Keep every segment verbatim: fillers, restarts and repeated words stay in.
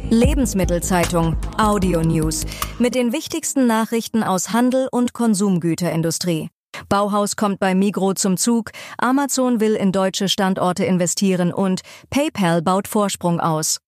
Lebensmittelzeitung Audio News mit den wichtigsten Nachrichten aus Handel und Konsumgüterindustrie. Bauhaus kommt bei Migros zum Zug, Amazon will in deutsche Standorte investieren und PayPal baut Vorsprung aus.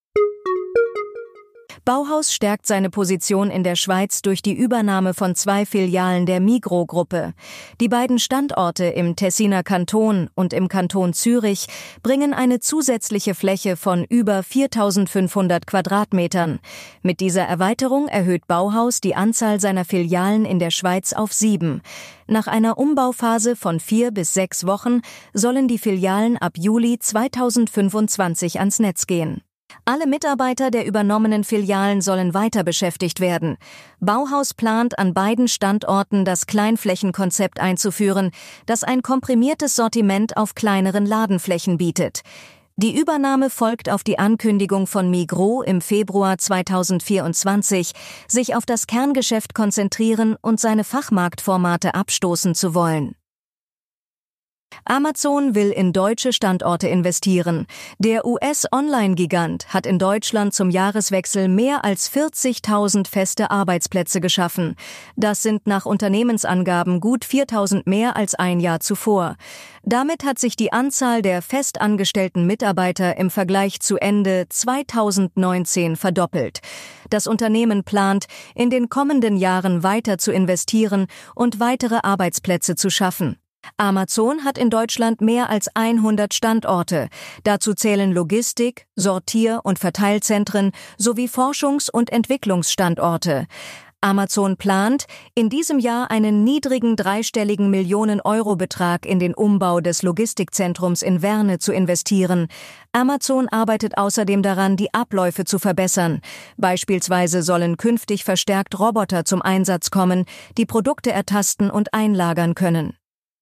Bauhaus stärkt seine Position in der Schweiz durch die Übernahme von zwei Filialen der Migros-Gruppe. Die beiden Standorte im Tessiner Kanton und im Kanton Zürich bringen eine zusätzliche Fläche von über viertausendfünfhundert Quadratmetern. Mit dieser Erweiterung erhöht Bauhaus die Anzahl seiner Filialen in der Schweiz auf sieben. Nach einer Umbauphase von vier bis sechs Wochen sollen die Filialen ab Juli zweitausendfünfundzwanzig ans Netz gehen. Alle Mitarbeiter der übernommenen Filialen sollen weiter beschäftigt werden. Bauhaus plant, an beiden Standorten das Kleinflächenkonzept einzuführen, das ein komprimiertes Sortiment auf kleineren Ladenflächen bietet. Die Übernahme folgt auf die Ankündigung von Migros im Februar zweitausendvierundzwanzig, sich auf das Kerngeschäft konzentrieren und seine Fachmarktformate abstoßen zu wollen. Amazon will in deutsche Standorte investieren. Der U S-Online-Gigant hat in Deutschland zum Jahreswechsel mehr als vierzigtausend feste Arbeitsplätze geschaffen. Das sind nach Unternehmensangaben gut viertausend mehr als ein Jahr zuvor. Damit hat sich die Anzahl der festangestellten Mitarbeiter im Vergleich zu Ende zweitausendneunzehn verdoppelt. Das Unternehmen plant, in den kommenden Jahren weiter zu investieren und weitere Arbeitsplätze zu schaffen. Amazon hat in Deutschland mehr als hundert Standorte. Dazu zählen Logistik, Sortier- und Verteilzentren sowie Forschungs- und Entwicklungsstandorte. Amazon plant, in diesem Jahr einen niedrigen dreistelligen Millionen-Euro-Betrag in den Umbau des Logistikzentrums in Werne zu investieren. Amazon arbeitet außerdem daran, die Abläufe zu verbessern. Beispielsweise sollen künftig verstärkt Roboter zum Einsatz kommen, die Produkte ertasten und einlagern können.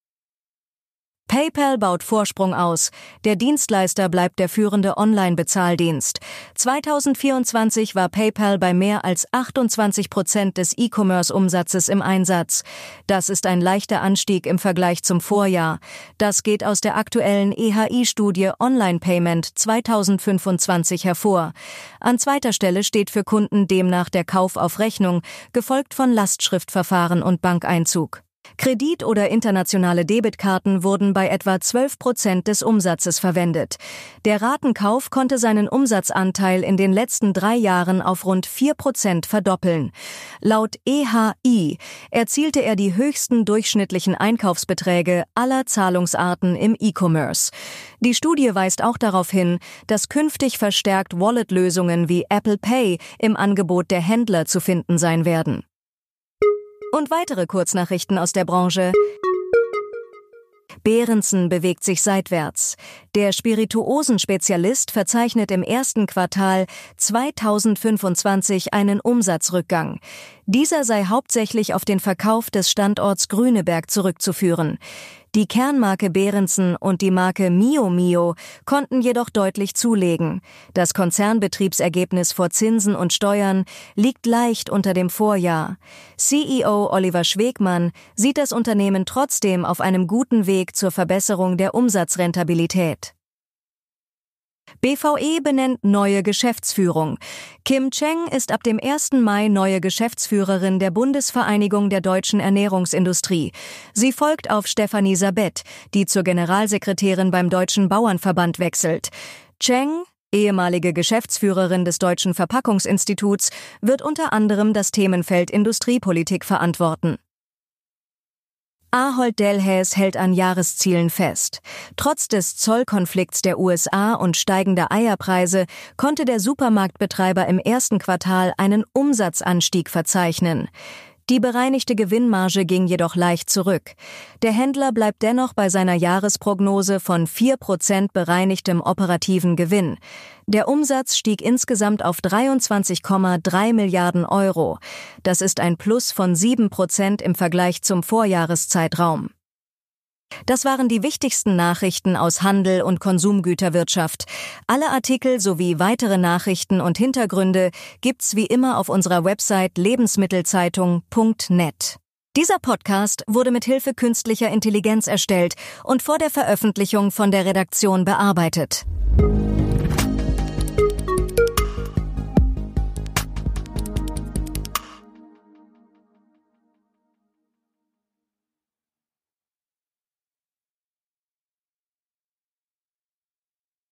PayPal baut Vorsprung aus. Der Dienstleister bleibt der führende Online-Bezahldienst. zweitausendvierundzwanzig war PayPal bei mehr als achtundzwanzig Prozent des E-Commerce-Umsatzes im Einsatz. Das ist ein leichter Anstieg im Vergleich zum Vorjahr. Das geht aus der aktuellen E H I-Studie Online Payment zweitausendfünfundzwanzig hervor. An zweiter Stelle steht für Kunden demnach der Kauf auf Rechnung, gefolgt von Lastschriftverfahren und Bankeinzug. Kredit- oder internationale Debitkarten wurden bei etwa zwölf Prozent des Umsatzes verwendet. Der Ratenkauf konnte seinen Umsatzanteil in den letzten drei Jahren auf rund vier Prozent verdoppeln. Laut E H I erzielte er die höchsten durchschnittlichen Einkaufsbeträge aller Zahlungsarten im E-Commerce. Die Studie weist auch darauf hin, dass künftig verstärkt Wallet-Lösungen wie Apple Pay im Angebot der Händler zu finden sein werden. Und weitere Kurznachrichten aus der Branche. Behrensen bewegt sich seitwärts. Der Spirituosenspezialist verzeichnet im ersten Quartal zweitausendfünfundzwanzig einen Umsatzrückgang. Dieser sei hauptsächlich auf den Verkauf des Standorts Grüneberg zurückzuführen. Die Kernmarke Behrensen und die Marke Mio Mio konnten jedoch deutlich zulegen. Das Konzernbetriebsergebnis vor Zinsen und Steuern liegt leicht unter dem Vorjahr. C E O Oliver Schwegmann sieht das Unternehmen trotzdem auf einem guten Weg zur Verbesserung der Umsatzrentabilität. B V E benennt neue Geschäftsführung. Kim Cheng ist ab dem ersten Mai neue Geschäftsführerin der Bundesvereinigung der deutschen Ernährungsindustrie. Sie folgt auf Stefanie Sabet, die zur Generalsekretärin beim Deutschen Bauernverband wechselt. Cheng, ehemalige Geschäftsführerin des Deutschen Verpackungsinstituts, wird unter anderem das Themenfeld Industriepolitik verantworten. Ahold Delhaize hält an Jahreszielen fest. Trotz des Zollkonflikts der U S A und steigender Eierpreise konnte der Supermarktbetreiber im ersten Quartal einen Umsatzanstieg verzeichnen. Die bereinigte Gewinnmarge ging jedoch leicht zurück. Der Händler bleibt dennoch bei seiner Jahresprognose von vier Prozent bereinigtem operativen Gewinn. Der Umsatz stieg insgesamt auf dreiundzwanzig Komma drei Milliarden Euro. Das ist ein Plus von sieben Prozent im Vergleich zum Vorjahreszeitraum. Das waren die wichtigsten Nachrichten aus Handel und Konsumgüterwirtschaft. Alle Artikel sowie weitere Nachrichten und Hintergründe gibt's wie immer auf unserer Website lebensmittelzeitung punkt net. Dieser Podcast wurde mit Hilfe künstlicher Intelligenz erstellt und vor der Veröffentlichung von der Redaktion bearbeitet.